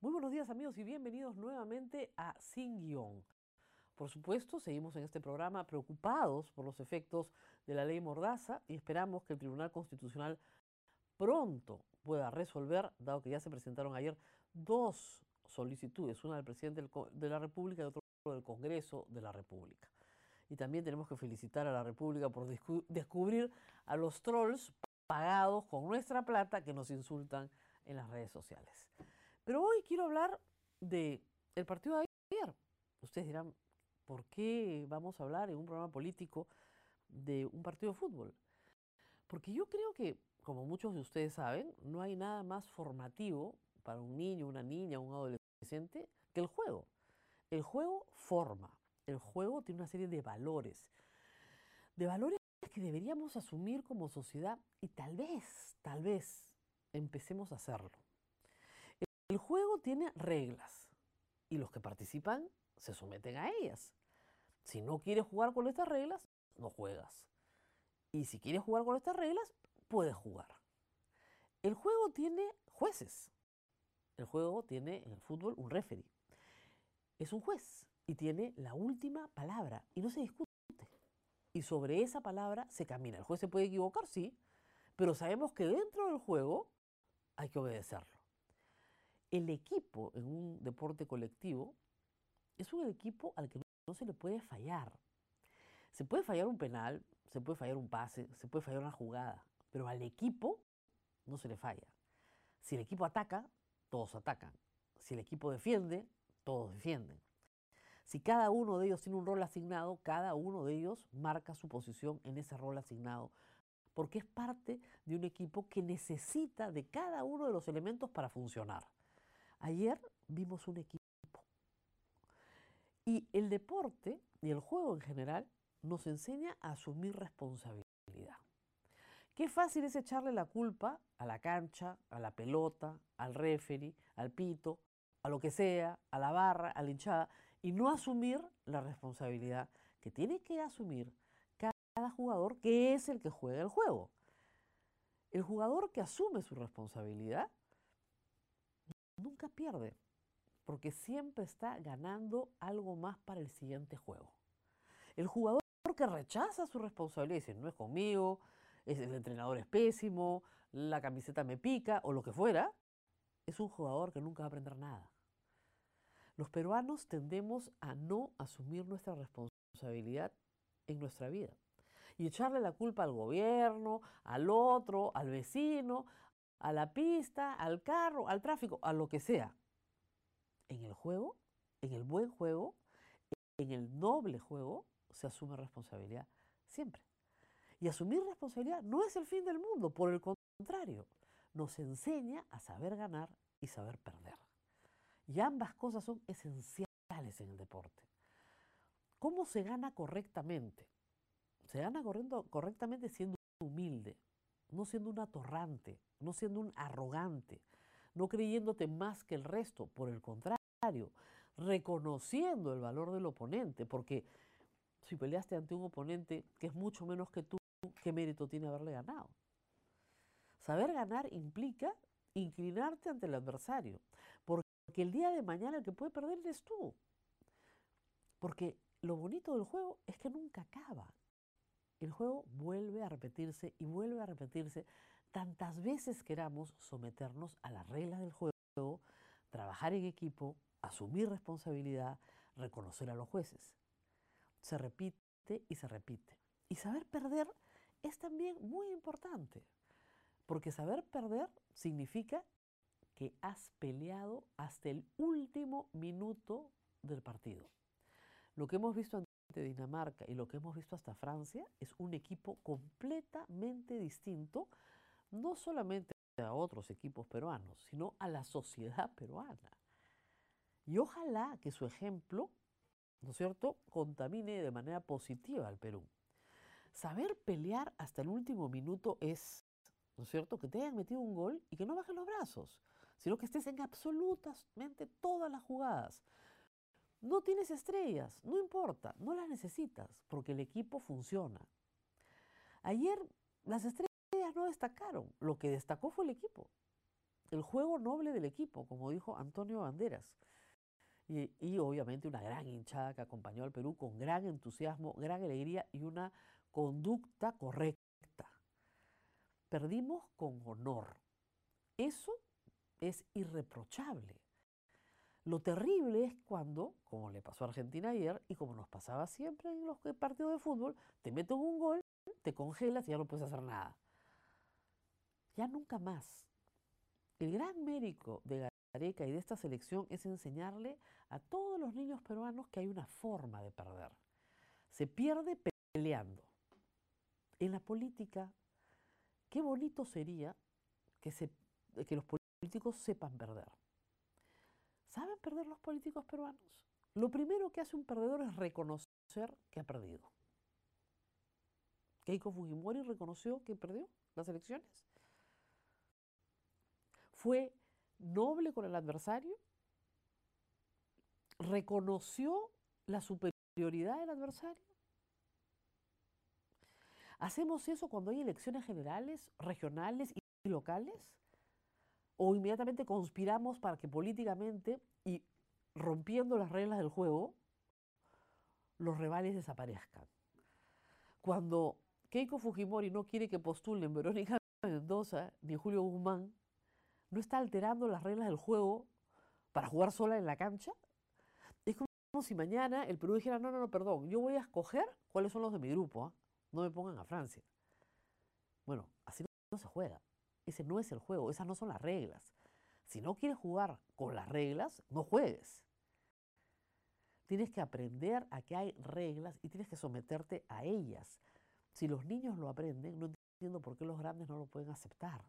Muy buenos días amigos y bienvenidos nuevamente a Sin Guión. Por supuesto, seguimos en este programa preocupados por los efectos de la ley Mordaza y esperamos que el Tribunal Constitucional pronto pueda resolver, dado que ya se presentaron ayer dos solicitudes, una del presidente de la República y otra del Congreso de la República. Y también tenemos que felicitar a la República por descubrir a los trolls pagados con nuestra plata que nos insultan en las redes sociales. Pero hoy quiero hablar de el partido de ayer. Ustedes dirán, ¿por qué vamos a hablar en un programa político de un partido de fútbol? Porque yo creo que, como muchos de ustedes saben, no hay nada más formativo para un niño, una niña, un adolescente que el juego. El juego forma. El juego tiene una serie de valores que deberíamos asumir como sociedad y tal vez, empecemos a hacerlo. El juego tiene reglas y los que participan se someten a ellas. Si no quieres jugar con estas reglas, no juegas. Y si quieres jugar con estas reglas, puedes jugar. El juego tiene jueces. El juego tiene en el fútbol un referee. Es un juez y tiene la última palabra y no se discute. Y sobre esa palabra se camina. El juez se puede equivocar, sí, pero sabemos que dentro del juego hay que obedecerlo. El equipo en un deporte colectivo es un equipo al que no se le puede fallar. Se puede fallar un penal, se puede fallar un pase, se puede fallar una jugada, pero al equipo no se le falla. Si el equipo ataca, todos atacan. Si el equipo defiende, todos defienden. Si cada uno de ellos tiene un rol asignado, cada uno de ellos marca su posición en ese rol asignado, porque es parte de un equipo que necesita de cada uno de los elementos para funcionar. Ayer vimos un equipo. Y el deporte y el juego en general nos enseña a asumir responsabilidad. Qué fácil es echarle la culpa a la cancha, a la pelota, al referee, al pito, a lo que sea, a la barra, a la hinchada, y no asumir la responsabilidad que tiene que asumir cada jugador que es el que juega el juego. El jugador que asume su responsabilidad nunca pierde, porque siempre está ganando algo más para el siguiente juego. El jugador que rechaza su responsabilidad y dice, no es conmigo, el entrenador es pésimo, la camiseta me pica o lo que fuera, es un jugador que nunca va a aprender nada. Los peruanos tendemos a no asumir nuestra responsabilidad en nuestra vida y echarle la culpa al gobierno, al otro, al vecino, a la pista, al carro, al tráfico, a lo que sea. En el juego, en el buen juego, en el noble juego, se asume responsabilidad siempre. Y asumir responsabilidad no es el fin del mundo, por el contrario, nos enseña a saber ganar y saber perder. Y ambas cosas son esenciales en el deporte. ¿Cómo se gana correctamente? Se gana correctamente siendo humilde, no siendo un atorrante, no siendo un arrogante, no creyéndote más que el resto, por el contrario, reconociendo el valor del oponente, porque si peleaste ante un oponente que es mucho menos que tú, ¿qué mérito tiene haberle ganado? Saber ganar implica inclinarte ante el adversario, porque el día de mañana el que puede perder eres tú. Porque lo bonito del juego es que nunca acaba. El juego vuelve a repetirse y vuelve a repetirse tantas veces queramos someternos a las reglas del juego, trabajar en equipo, asumir responsabilidad, reconocer a los jueces. Se repite y se repite. Y saber perder es también muy importante, porque saber perder significa que has peleado hasta el último minuto del partido. Lo que hemos visto ante Dinamarca y lo que hemos visto hasta Francia es un equipo completamente distinto, no solamente a otros equipos peruanos, sino a la sociedad peruana. Y ojalá que su ejemplo, ¿no es cierto?, contamine de manera positiva al Perú. Saber pelear hasta el último minuto es, ¿no es cierto?, que te hayan metido un gol y que no bajes los brazos, sino que estés en absolutamente todas las jugadas. No tienes estrellas, no importa, no las necesitas, porque el equipo funciona. Ayer las estrellas no destacaron, lo que destacó fue el equipo. el juego noble del equipo, como dijo Antonio Banderas. Y obviamente una gran hinchada que acompañó al Perú con gran entusiasmo, gran alegría y una conducta correcta. Perdimos con honor. Eso es irreprochable. Lo terrible es cuando, como le pasó a Argentina ayer y como nos pasaba siempre en los partidos de fútbol, te meten un gol, te congelas y ya no puedes hacer nada. Ya nunca más. El gran mérito de Gareca y de esta selección es enseñarle a todos los niños peruanos que hay una forma de perder. Se pierde peleando. En la política, qué bonito sería que los políticos sepan perder. ¿Saben perder los políticos peruanos? Lo primero que hace un perdedor es reconocer que ha perdido. Keiko Fujimori reconoció que perdió las elecciones. Fue noble con el adversario, reconoció la superioridad del adversario. ¿Hacemos eso cuando hay elecciones generales, regionales y locales? ¿O inmediatamente conspiramos para que políticamente y rompiendo las reglas del juego, los rivales desaparezcan? Cuando Keiko Fujimori no quiere que postulen Verónica Mendoza ni Julio Guzmán, ¿no está alterando las reglas del juego para jugar sola en la cancha? Es como si mañana el Perú dijera, no, perdón, yo voy a escoger cuáles son los de mi grupo, ¿eh? No me pongan a Francia. Bueno, así no se juega. Ese no es el juego, esas no son las reglas. Si no quieres jugar con las reglas, no juegues. Tienes que aprender a que hay reglas y tienes que someterte a ellas. Si los niños lo aprenden, no entiendo por qué los grandes no lo pueden aceptar.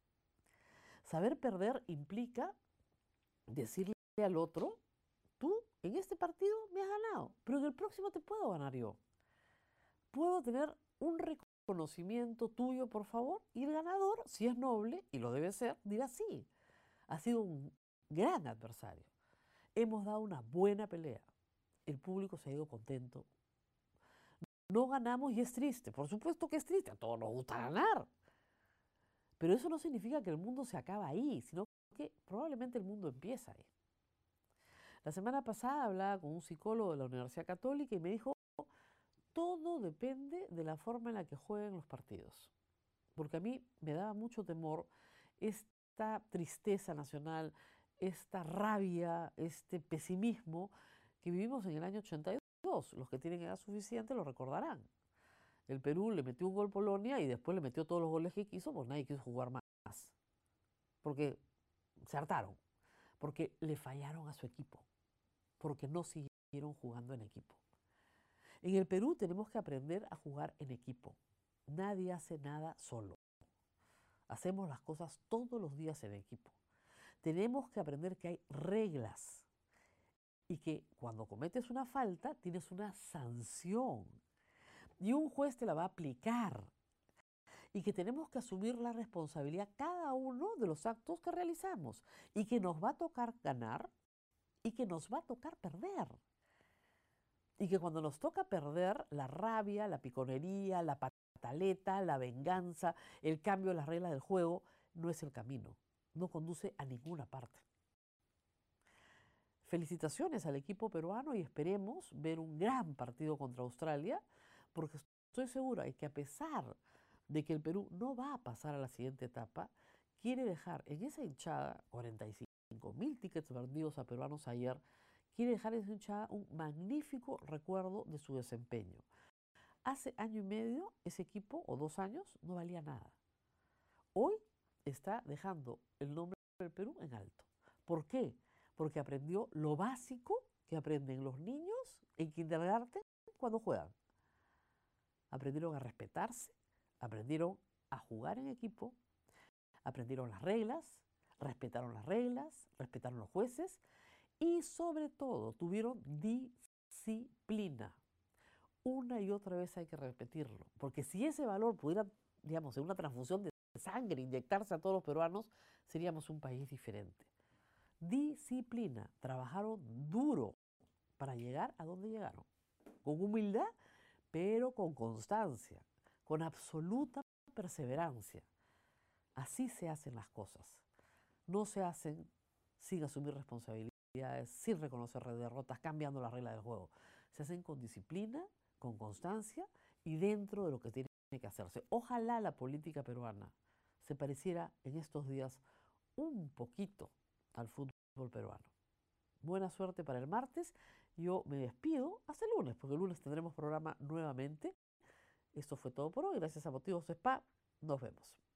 Saber perder implica decirle al otro, tú en este partido me has ganado, pero en el próximo te puedo ganar yo. Puedo tener un reconocimiento tuyo, por favor, y el ganador, si es noble, y lo debe ser, dirá sí. Ha sido un gran adversario. Hemos dado una buena pelea. El público se ha ido contento. No ganamos y es triste. Por supuesto que es triste. A todos nos gusta ganar. Pero eso no significa que el mundo se acaba ahí, sino que probablemente el mundo empieza ahí. La semana pasada hablaba con un psicólogo de la Universidad Católica y me dijo, todo depende de la forma en la que jueguen los partidos. Porque a mí me daba mucho temor esta tristeza nacional, esta rabia, este pesimismo que vivimos en el año 82. Los que tienen edad suficiente lo recordarán. El Perú le metió un gol a Polonia y después le metió todos los goles que quiso, pues nadie quiso jugar más. Porque se hartaron, porque le fallaron a su equipo, porque no siguieron jugando en equipo. En el Perú tenemos que aprender a jugar en equipo. Nadie hace nada solo. Hacemos las cosas todos los días en equipo. Tenemos que aprender que hay reglas y que cuando cometes una falta tienes una sanción y un juez te la va a aplicar y que tenemos que asumir la responsabilidad cada uno de los actos que realizamos y que nos va a tocar ganar y que nos va a tocar perder. Y que cuando nos toca perder, la rabia, la piconería, la pataleta, la venganza, el cambio de las reglas del juego, no es el camino. No conduce a ninguna parte. Felicitaciones al equipo peruano y esperemos ver un gran partido contra Australia, porque estoy segura de que a pesar de que el Perú no va a pasar a la siguiente etapa, quiere dejar en esa hinchada, 45.000 tickets vendidos a peruanos ayer, quiere dejar en esa hinchada un magnífico recuerdo de su desempeño. Hace año y medio ese equipo, o 2 años, no valía nada. Hoy está dejando el nombre del Perú en alto. ¿Por qué? Porque aprendió lo básico que aprenden los niños en kindergarten cuando juegan. Aprendieron a respetarse, aprendieron a jugar en equipo, aprendieron las reglas, respetaron los jueces y sobre todo tuvieron disciplina. Una y otra vez hay que repetirlo, porque si ese valor pudiera, digamos, en una transfusión de sangre inyectarse a todos los peruanos, seríamos un país diferente. Disciplina, trabajaron duro para llegar a donde llegaron, con humildad, pero con constancia, con absoluta perseverancia. Así se hacen las cosas. no se hacen sin asumir responsabilidades, sin reconocer derrotas, cambiando las reglas del juego. Se hacen con disciplina, con constancia y dentro de lo que tiene que hacerse. Ojalá la política peruana se pareciera en estos días un poquito al fútbol peruano. Buena suerte para el martes. Yo me despido hasta el lunes, porque el lunes tendremos programa nuevamente. Esto fue todo por hoy. Gracias a Motivos Spa. Nos vemos.